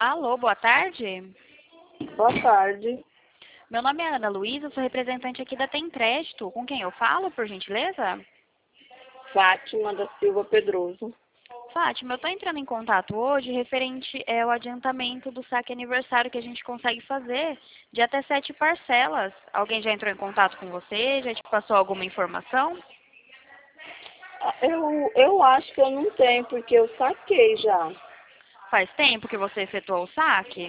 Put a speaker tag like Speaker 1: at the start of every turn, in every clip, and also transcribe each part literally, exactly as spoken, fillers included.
Speaker 1: Alô, boa tarde.
Speaker 2: Boa tarde.
Speaker 1: Meu nome é Ana Luísa, sou representante aqui da Tem Crédito. Com quem eu falo, por gentileza?
Speaker 2: Fátima da Silva Pedroso.
Speaker 1: Fátima, eu estou entrando em contato hoje referente ao adiantamento do saque aniversário que a gente consegue fazer de até sete parcelas. Alguém já entrou em contato com você? Já te passou alguma informação?
Speaker 2: Eu, eu acho que eu não tenho, porque eu saquei já.
Speaker 1: Faz tempo que você efetuou o saque?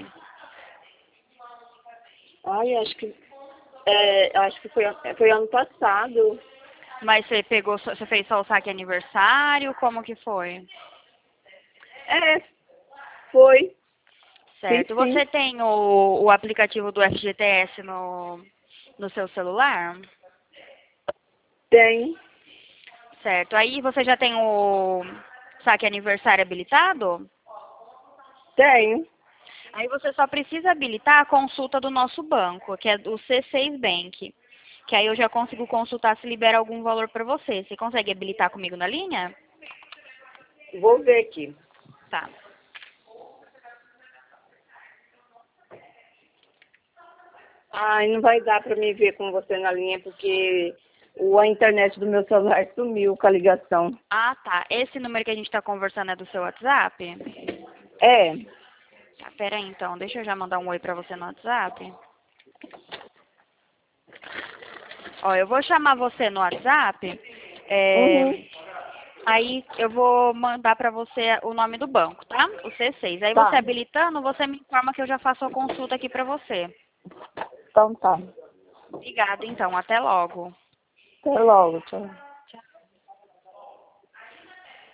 Speaker 2: Ai, acho que, é, acho que foi, an- foi ano passado.
Speaker 1: Mas você pegou, só- você fez só o saque aniversário? Como que foi?
Speaker 2: É, foi. Fiz
Speaker 1: Certo.
Speaker 2: sim.
Speaker 1: Você tem o, o aplicativo do F G T S no, no seu celular?
Speaker 2: Tenho.
Speaker 1: Certo. Aí você já tem o saque aniversário habilitado?
Speaker 2: Tenho.
Speaker 1: Aí você só precisa habilitar a consulta do nosso banco, que é o C seis Bank. Que aí eu já consigo consultar se libera algum valor para você. Você consegue habilitar comigo na linha?
Speaker 2: Vou ver aqui.
Speaker 1: Tá.
Speaker 2: Ai, não vai dar pra me ver com você na linha, porque o, a internet do meu celular sumiu com a ligação.
Speaker 1: Ah, tá. Esse número que a gente está conversando é do seu WhatsApp?
Speaker 2: É.
Speaker 1: Tá, pera aí então. Deixa eu já mandar um oi para você no WhatsApp. Ó, eu vou chamar você no WhatsApp.
Speaker 2: Uhum.
Speaker 1: É, aí eu vou mandar para você o nome do banco, tá? O C seis. Aí você
Speaker 2: Tá.
Speaker 1: habilitando, você me informa que eu já faço a consulta aqui para você.
Speaker 2: Então tá.
Speaker 1: Obrigada, então. Até logo.
Speaker 2: Até logo, tchau.